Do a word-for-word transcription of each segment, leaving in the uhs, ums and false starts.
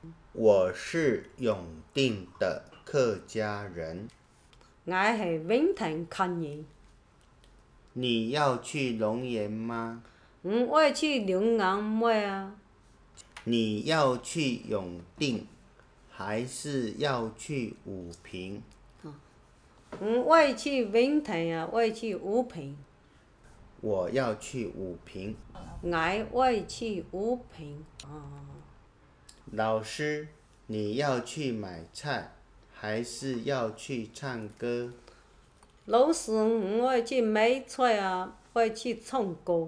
我是永定的客家人。 我是永定客人。 你要去龙岩吗？ 嗯，我要去龙岩买啊。 你要去永定，还是要去武平？ 嗯，我要去永定啊，我要去武平。 我要去武平。 我我要去武平。哦。 老师，你要去买菜，还是要去唱歌？ 老师，我要去买菜啊，我要去唱歌。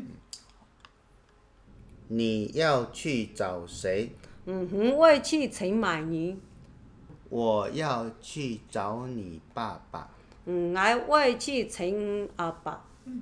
你要去找谁？ 嗯哼，我要去陈美女。 我要去找你爸爸。 嗯，我我要去陈阿爸。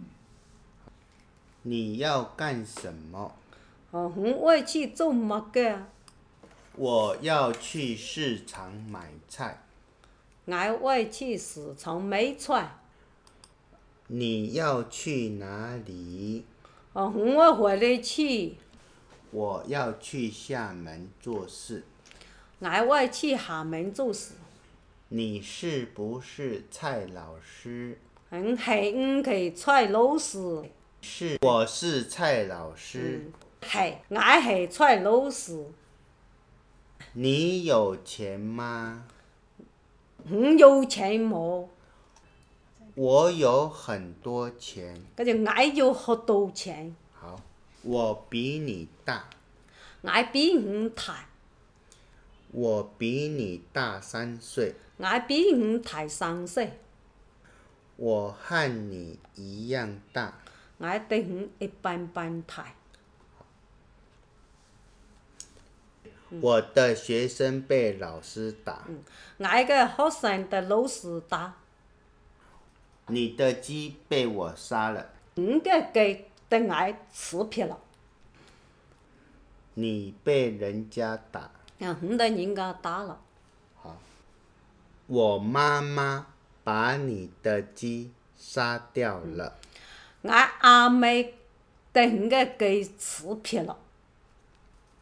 你要干什么？ 哦哼，我要去做乜嘅？ 我要去市场买菜。 我我要去市场买菜。 你要去哪里？ 哦哼，我回来去。 我要去厦门做事。 我我要去厦门做事。 你是不是蔡老师？ 嗯，是唔是蔡老师？ 是，我是蔡老师。 嗯，是，我是蔡老师。 你有钱吗？ 嗯，有钱冇？ 我有很多钱。 嗰就我有好多錢。 好，我比你大。 我比你大。 我比你大三岁。 我比你大三歲。 我和你一樣大。 我對你一般般大。 我的學生被老師打。 嗯，我嘅學生被老師打。 你的雞被我殺了。 你嘅雞被我吃撇了。 你被人家打。 啊，你被人家打了。 好，我媽媽把你的雞殺掉了。 我阿妹被你嘅雞吃撇了。